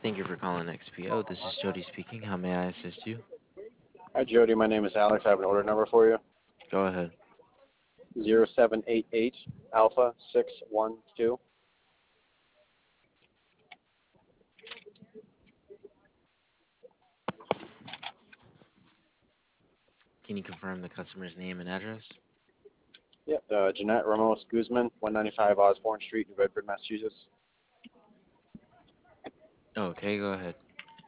Thank you for calling XPO. This is Jody speaking. How may I assist you? Hi, Jody. My name is Alex. I have an order number for you. Go ahead. 0788 Alpha 612. Can you confirm the customer's name and address? Yep, Jeanette Ramos Guzman, 195 Osborne Street, New Bedford, Massachusetts. Okay, go ahead.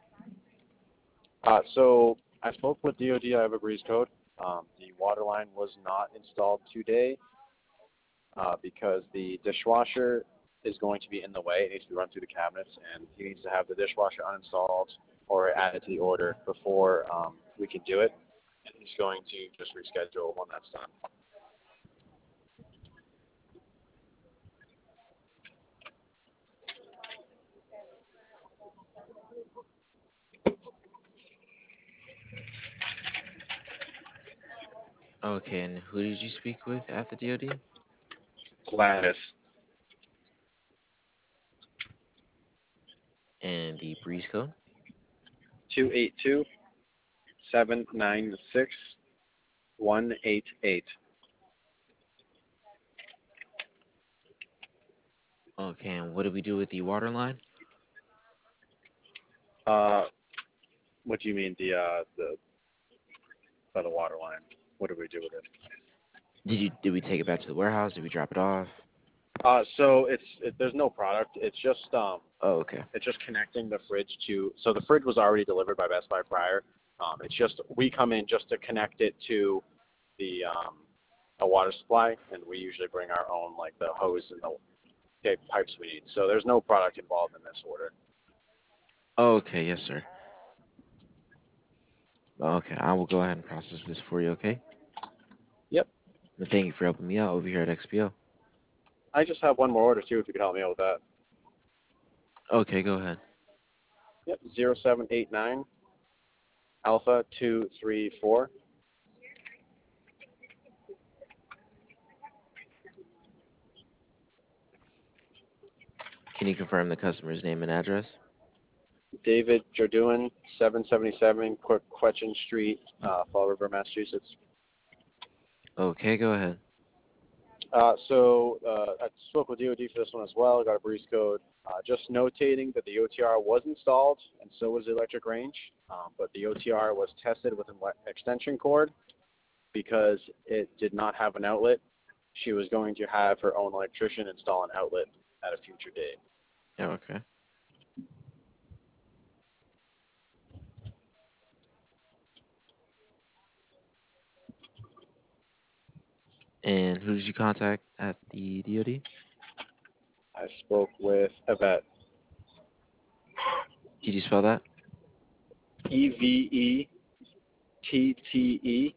So I spoke with DoD. I have a breeze code. The water line was not installed today because the dishwasher is going to be in the way. It needs to be run through the cabinets, and he needs to have the dishwasher uninstalled or added to the order before we can do it. And he's going to just reschedule when that's done. Okay, and who did you speak with at the DoD? Gladys. And the breeze code? 282-796-188. Okay, and what do we do with the water line? Uh, what do you mean by the water line? What do we do with it? Did we take it back to the warehouse? Did we drop it off? So there's no product. Oh, okay. It's just connecting the fridge to. So the fridge was already delivered by Best Buy prior. It's just we come in just to connect it to the a water supply, and we usually bring our own like the hose and the pipes we need. So there's no product involved in this order. Okay, yes, sir. Okay, I will go ahead and process this for you, okay? Yep. And thank you for helping me out over here at XPO. I just have one more order too, if you could help me out with that. Okay, go ahead. Yep. 0789 Alpha 234. Can you confirm the customer's name and address? David Jorduin, 777 Quetchen Street, Fall River, Massachusetts. Okay, go ahead. I spoke with DoD for this one as well. Got a breeze code. Just notating that the OTR was installed, and so was the electric range, but the OTR was tested with an extension cord because it did not have an outlet. She was going to have her own electrician install an outlet at a future date. Yeah, okay. And who did you contact at the DoD? I spoke with Yvette. Did you spell that? Evette.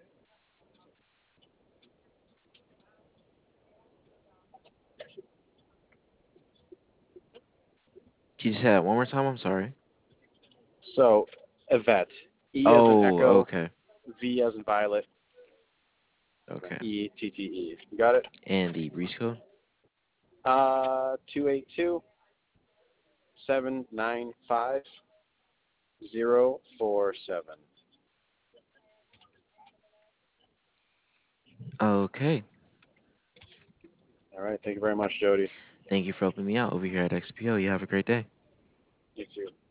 Can you say that one more time? I'm sorry. So Yvette. E as in Oh, Echo, okay. V as in Violet, and Okay. then ETTE. You got it? And the breach code? 282-795-047. Okay. All right. Thank you very much, Jody. Thank you for helping me out over here at XPO. You have a great day. You too.